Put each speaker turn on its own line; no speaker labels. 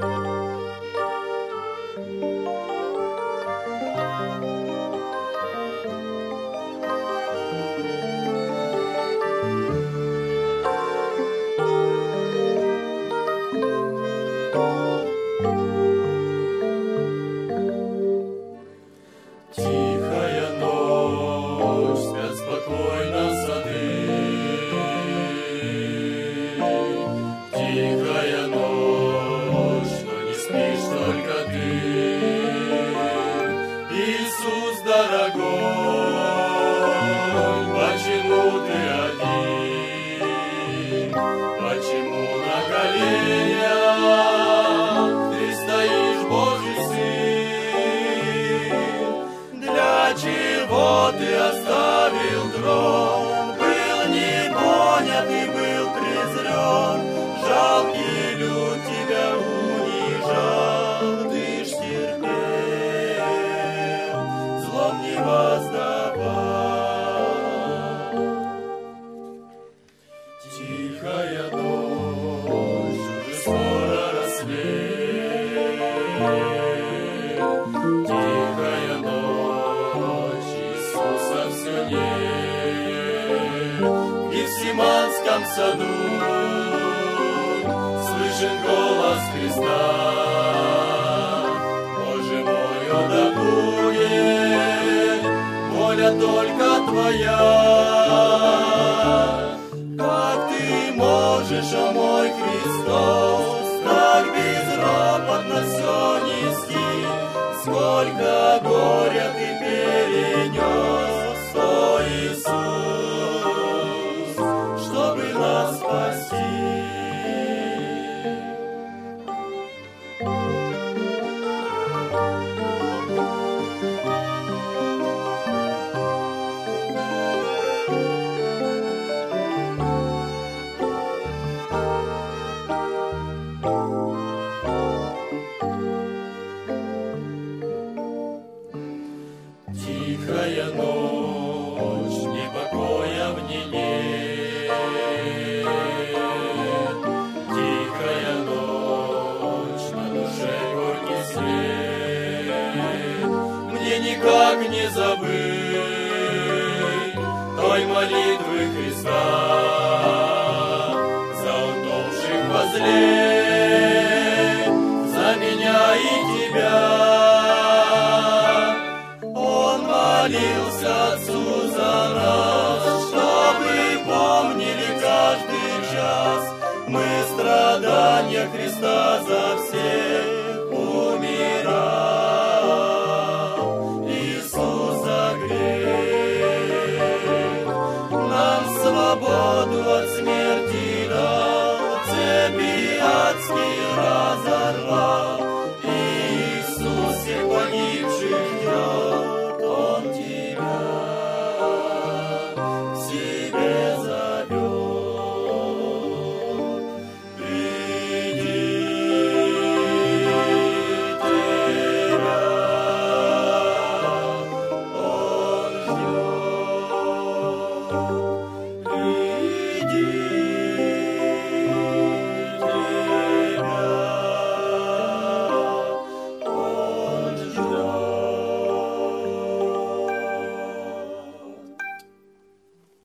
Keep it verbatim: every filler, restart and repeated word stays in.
Тихая ночь, спят спокойно сады. Тихая ночь, но не спишь только ты. Иисус дорогой, почему ты один? Почему на коленях ты стоишь, Божий Сын? Для чего ты оставил трон? Был не понят и был презрен. Жалкий люд тебя унижал. Ты ж терпел, злом не воздавал. Тихая ночь, уже скоро рассвет. Тихая ночь, Иисуса все нет. В Гефсиманском саду слышен голос Христа. Боже мой, он да будет воля только Твоя. Как Ты можешь, о мой Христос, так безропотно все нести? Сколько горя Ты перенес, о Иисус, чтобы нас спасти. Тихая ночь, ни покоя в ней нет. Тихая ночь, на душе горький свет. Мне никак не забыть той молитвы Христа за утопших возле, за меня и тебя. Молился Отцу за нас, чтобы помнили каждый час мы страдания Христа за всех.